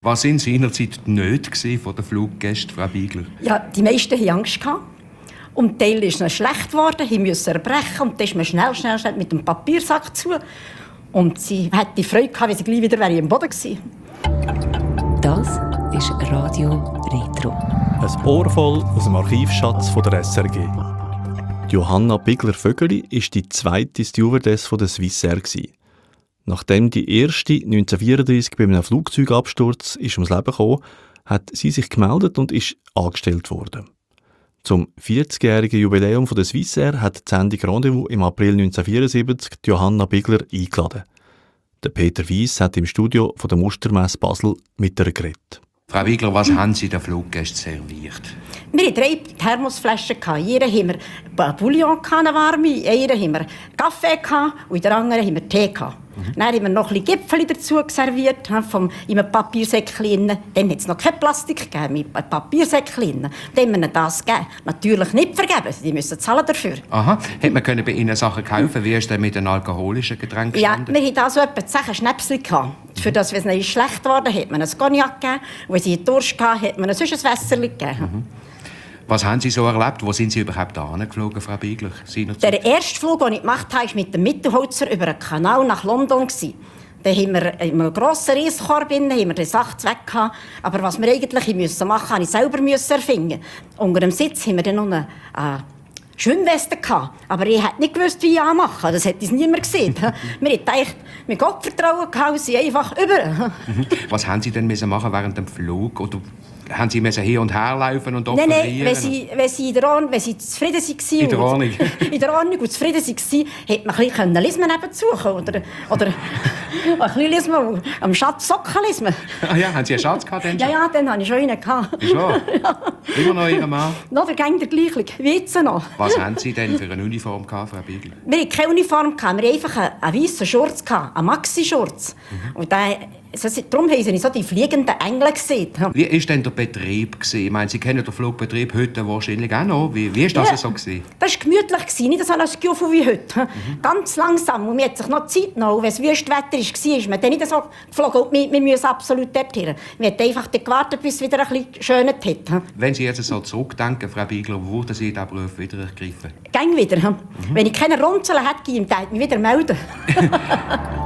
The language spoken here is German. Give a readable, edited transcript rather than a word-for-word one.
Was waren seinerzeit die Nöte der Fluggäste, Frau Bigler? Ja, die meisten hatten Angst. Und Teil ist ihnen schlecht geworden, sie mussten erbrechen. Und dann ist man schnell mit dem Papiersack zu. Und sie hätte Freude gehabt, wenn sie gleich wieder im Boden gewesen wäre. Das ist Radio Retro. Ein Ohr voll aus dem Archivschatz der SRG. Johanna Bigler-Vögeli war die zweite Stewardess der Swissair. Nachdem die erste 1934 bei einem Flugzeugabsturz ums Leben kam, hat sie sich gemeldet und ist angestellt worden. Zum 40-jährigen Jubiläum der Swissair hat die Sendung Rendezvous im April 1974 Johanna Bigler eingeladen. Der Peter Weiss hat im Studio von der Mustermesse Basel mit ihr geredet. Frau Bigler, was haben Sie den Fluggästen serviert? Wir hatten 3 Thermosflaschen. In jeder haben wir Bouillon, eine warme, in einer haben wir Kaffee und in der anderen haben wir Tee. Dann haben wir noch ein bisschen Gipfeli dazu serviert, in einem Papiersäckchen. Dann hat es noch kein Plastik gegeben, mit einem Papiersäckchen. Dann haben wir ihnen das gegeben. Natürlich nicht vergeben, die müssen zahlen dafür. Aha, hätte man bei Ihnen Sachen kaufen? Wie ist denn mit den alkoholischen Getränken gestanden? Ja, wir hatten also etwa 10 Schnäpsel. Für das, wenn es ihnen schlecht wurde, hat man ein Cognac gegeben. Und wenn sie Durst hatten, hat man sonst ein Wässerchen gegeben. Was haben Sie so erlebt? Wo sind Sie überhaupt hingeflogen, Frau Bigler? Der erste Flug, den ich gemacht habe, war mit dem Mittelholzer über den Kanal nach London. Da haben wir in einem grossen Reiskorb die Sachen weg gehabt. Aber was wir eigentlich machen mussten, habe ich selber erfinden. Unter dem Sitz haben wir dann noch eine Schwimmweste gehabt. Aber ich hätte nicht gewusst, wie ich anmachen. Das hätte uns niemand gesehen. Wir hatten gedacht, mit Gottvertrauen gehabt, sie einfach über. Was haben Sie denn machen während dem Flug? Oder haben Sie hin und her laufen und operieren? Nein, wenn sie zufrieden waren. In der Ordnung? In der Ordnung und zufrieden waren, hätte man ein bisschen Lismen nebenzu oder ein bisschen Lismen am Schatz Socken lismen. Ah ja, haben Sie einen Schatz gehabt? Ja, dann hatte ich schon einen. Ist wahr? Ja. Immer noch Ihren Mann? Noch, der ging der gleiche, wie jetzt noch. Was haben Sie denn für eine Uniform gehabt, Frau Bigler? Wir hatten keine Uniform, wir hatten einfach einen weißen Schurz, einen Maxi-Schurz. Und darum haben sie so die fliegenden Engel gesehen. Wie war denn der Betrieb? Ich meine, Sie kennen den Flugbetrieb heute wahrscheinlich auch noch. Wie war das so? Das war gemütlich, nicht so ein Gefühl wie heute. Ganz langsam. Und man hat sich noch Zeit genommen. Wenn es Wüstwetter war, ist man dann nicht so geflogen. Und wir müssen absolut dorthin. Wir haben einfach gewartet, bis es wieder ein bisschen geschönt hat. Wenn Sie jetzt so zurückdenken, Frau Bigler, würden Sie diesen Beruf wieder ergreifen? Gäng wieder. Wenn ich keine Runzeln hätte, würde ich mich wieder melden.